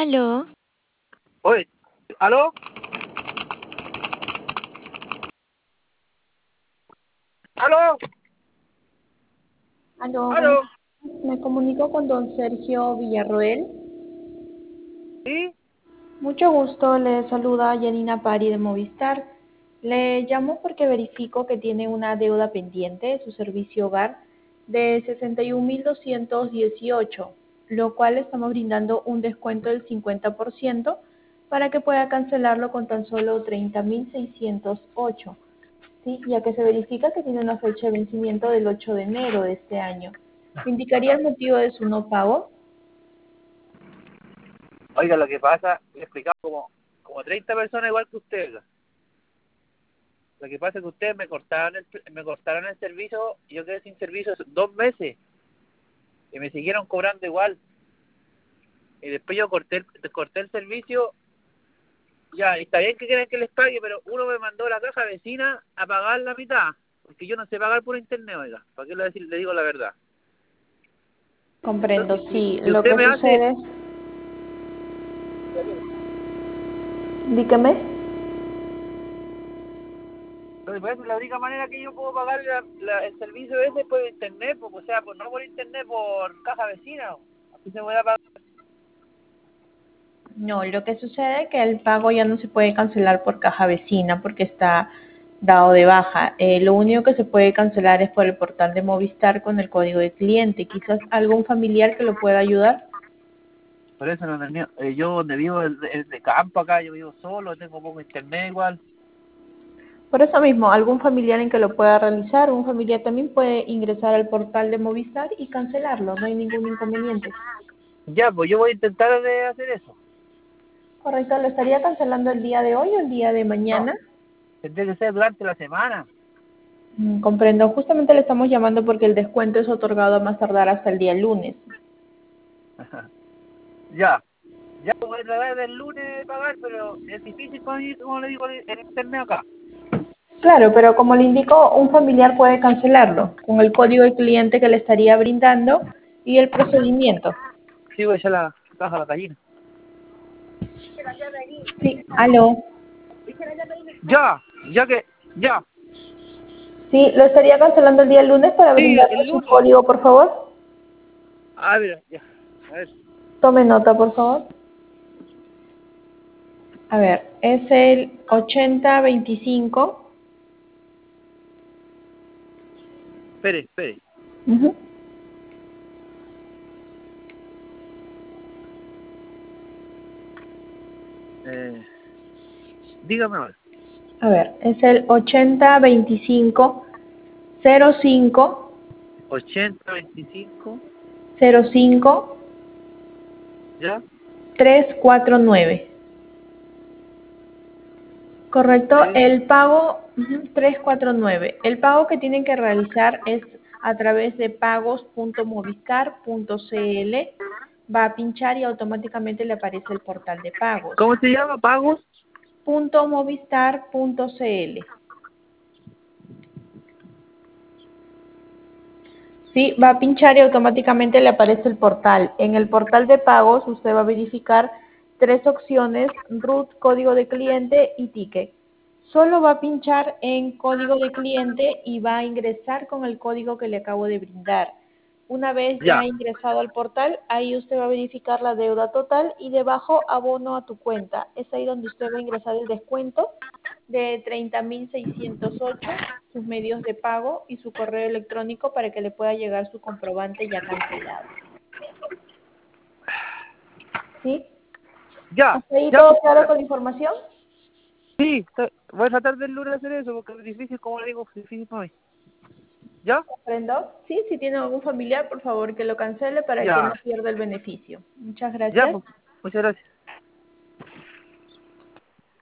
Aló, Oye, ¿aló? ¿Aló? Aló, buenas ¿Aló? tardes. Me comunico con don Sergio Villarroel. ¿Sí? Mucho gusto, le saluda Yanina Pari de Movistar. Le llamo porque verifico que tiene una deuda pendiente de su servicio hogar de 61.218, lo cual estamos brindando un descuento del 50% para que pueda cancelarlo con tan solo 30.608. Sí, ya que se verifica que tiene una fecha de vencimiento del 8 de enero de este año. ¿Me indicaría el motivo de su no pago? Oiga, lo que pasa, le he explicado como 30 personas igual que usted. Oiga. Lo que pasa es que ustedes me cortaron el servicio y yo quedé sin servicio 2 meses y me siguieron cobrando igual. Y después yo corté el servicio. Ya, y está bien que quieren que les pague, pero uno me mandó a la caja vecina a pagar la mitad. Porque yo no sé pagar por internet, oiga. ¿Para qué le digo la verdad? Comprendo, Entonces, si, sí. si Lo usted que me hace... sucede, dígame. Entonces, pues, la única manera que yo puedo pagar el servicio ese es por internet, pues, o sea, pues no por internet, por caja vecina. Así se voy a pagar. No, lo que sucede es que el pago ya no se puede cancelar por caja vecina porque está dado de baja. Lo único que se puede cancelar es por el portal de Movistar con el código de cliente. Quizás algún familiar que lo pueda ayudar. Por eso no tenía, yo donde vivo es de campo acá, yo vivo solo, tengo poco internet igual. Por eso mismo, algún familiar en que lo pueda realizar, un familiar también puede ingresar al portal de Movistar y cancelarlo, no hay ningún inconveniente. Ya, pues yo voy a intentar de hacer eso. Correcto, ¿lo estaría cancelando el día de hoy o el día de No, mañana? tendré que ser durante la semana. Comprendo, justamente le estamos llamando porque el descuento es otorgado a más tardar hasta el día lunes. Ya, ya voy a tratar del lunes de pagar, pero es difícil para mí, como le digo, el internet acá. Claro, pero como le indico, un familiar puede cancelarlo con el código de cliente que le estaría brindando y el procedimiento. Sí, voy a echar la caja a la gallina. Sí, aló. Ya. Sí, lo estaría cancelando el día lunes para Sí, brindarme el su lunes. código, por favor. A ver, ya. A ver, Tome nota, por favor. A ver, es el 8025. espere. Ujú. Eh, dígame ahora. A ver, es el 8025 80, 25, 05 05 ¿ya? 349. Correcto, 3, el pago 349. El pago que tienen que realizar es a través de pagos.movistar.cl. Va a pinchar y automáticamente le aparece el portal de pagos. ¿Cómo se llama? ¿Pagos? .movistar.cl. Sí, va a pinchar y automáticamente le aparece el portal. En el portal de pagos usted va a verificar tres opciones: root, código de cliente y ticket. Solo va a pinchar en código de cliente y va a ingresar con el código que le acabo de brindar. Una vez ya Ya. ingresado al portal, ahí usted va a verificar la deuda total y debajo abono a tu cuenta. Es ahí donde usted va a ingresar el descuento de 30.608, sus medios de pago y su correo electrónico para que le pueda llegar su comprobante ya cancelado. ¿Sí? Ya, ¿Hasta ahí ya, todo pues, claro con la información? sí, voy a tratar del lunes hacer eso porque es difícil, como le digo, es difícil para mí. ¿Ya? ¿Comprendo? Sí, si tiene algún familiar, por favor que lo cancele para que no Ya, pierda el beneficio. Muchas ya, gracias. pues, muchas gracias.